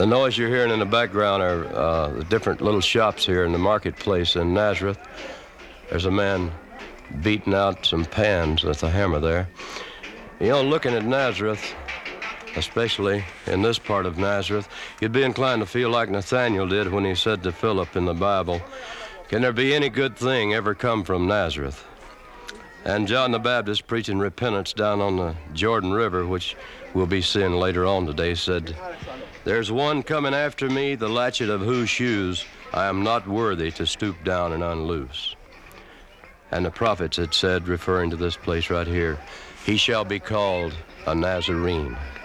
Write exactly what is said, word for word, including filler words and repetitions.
The noise you're hearing in the background are uh, the different little shops here in the marketplace in Nazareth. There's a man beating out some pans with a hammer there. You know, looking at Nazareth, especially in this part of Nazareth, you'd be inclined to feel like Nathaniel did when he said to Philip in the Bible, "Can there be any good thing ever come from Nazareth?" And John the Baptist, preaching repentance down on the Jordan River, which we'll be seeing later on today, said, "There's one coming after me, the latchet of whose shoes I am not worthy to stoop down and unloose." And the prophets had said, referring to this place right here, "He shall be called a Nazarene."